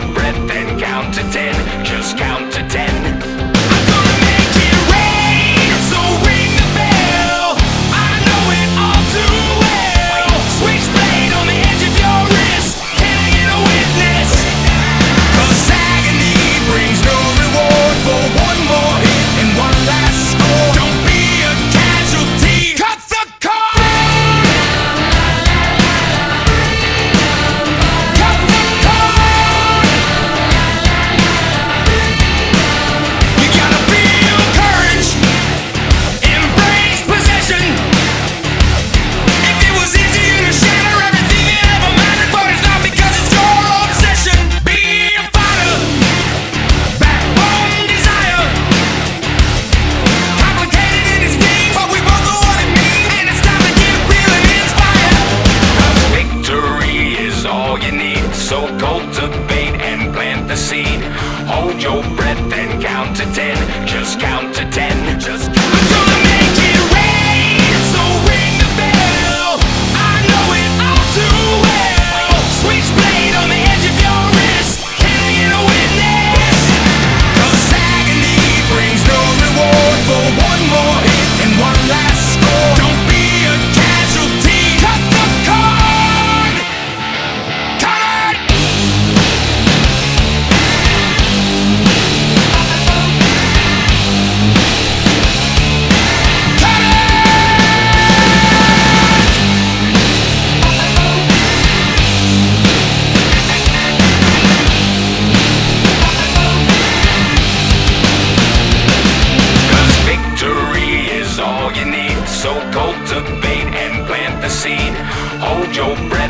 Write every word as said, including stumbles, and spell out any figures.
breath and count to ten. Just count to ten. So cultivate and plant the seed. Hold your breath and count to ten. Just count to ten. Just count to ten. I'm gonna make it rain, so ring the bell. I know it all too well. Switchblade on the edge of your wrist. Can I get a witness? 'Cause agony brings no reward for one more hit and one last score. Don't be a casualty. Cut the cord. Cut it. So cultivate and plant the seed. Hold your breath.